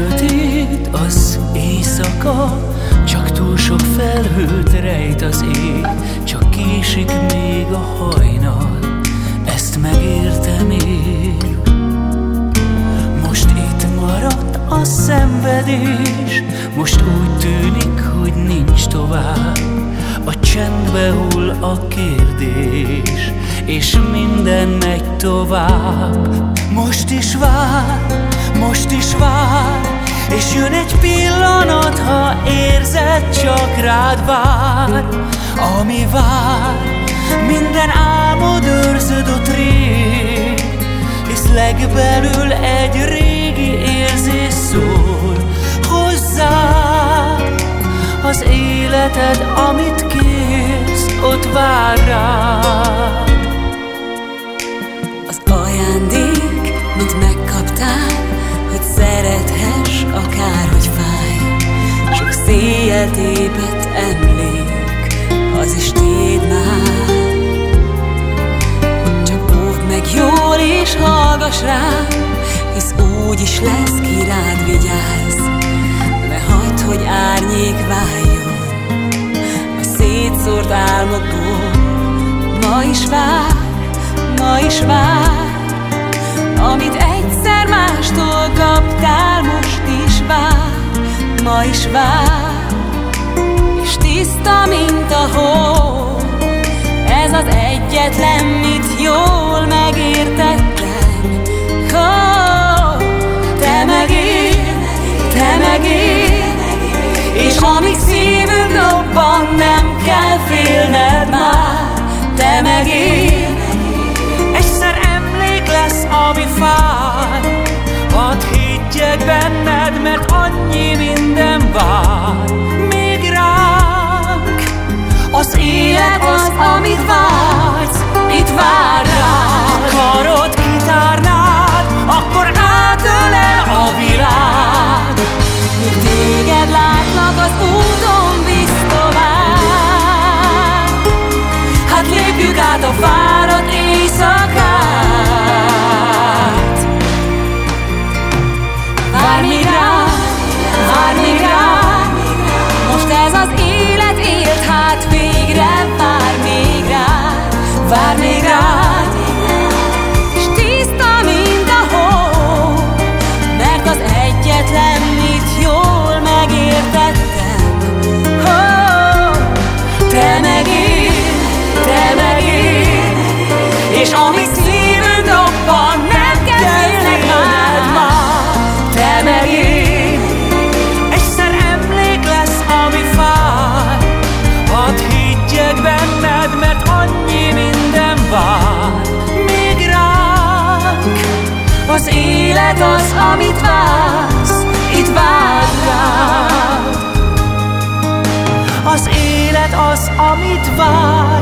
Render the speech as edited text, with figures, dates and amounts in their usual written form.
sötét az éjszaka, csak túl sok felhőt rejt az ég. Csak késik még a hajnal, ezt megértem én. Most itt maradt a szenvedés, most úgy tűnik, hogy nincs tovább. A csendbe hull a kérdés, és minden megy tovább. Most is vár, és jön egy pillanat, ha érzed, csak rád vár. Ami vár, minden álmod őrzöd ott rég, hisz legbelül egy régi érzés szól hozzád. Az életed, amit kérsz, ott vár rád. Az ajándék, mint megkaptál, hogy szerethess, akárhogy fáj. Sok széjjel tépett emlék, az is tiéd már. Csak óvd meg jól és hallgass rám, hisz úgy is lesz, ki rád vigyáz. Ne hagyd, hogy árnyék váljon a szétszórt álmokból. Ma is vár, amit egyszer mástól kaptál, most is vár. Ma is vár, és tiszta, mint a hó. Ez az egyetlen, mit jól megértettem. Oh, te meg én, és amíg szívünk robban, nem kell félned már. Te meg én, egyszer emlék lesz, ami fáj. Hadd higgyek benned, mert annyi minden vár még ránk. az élet az, amit vársz, itt vár rád. Karod kitárnád, akkor átölel a világ. Míg téged látnak, az úton visz tovább. Hát lépjük át a fáradt éjszakát. Várj még rád, most ez az élet élt, hát végre vár még rád, és tiszta, mint a hó, mert az egyetlen, mit jól megértettem. Oh, te meg én, és amit szívünk robban, nem kell félned már. Te meg én, egyszer emlék lesz, ami fáj. Hadd higgyek benned, mert annyi minden vár még ránk. az élet az, amit vársz, itt vár rád. Az élet az, amit vár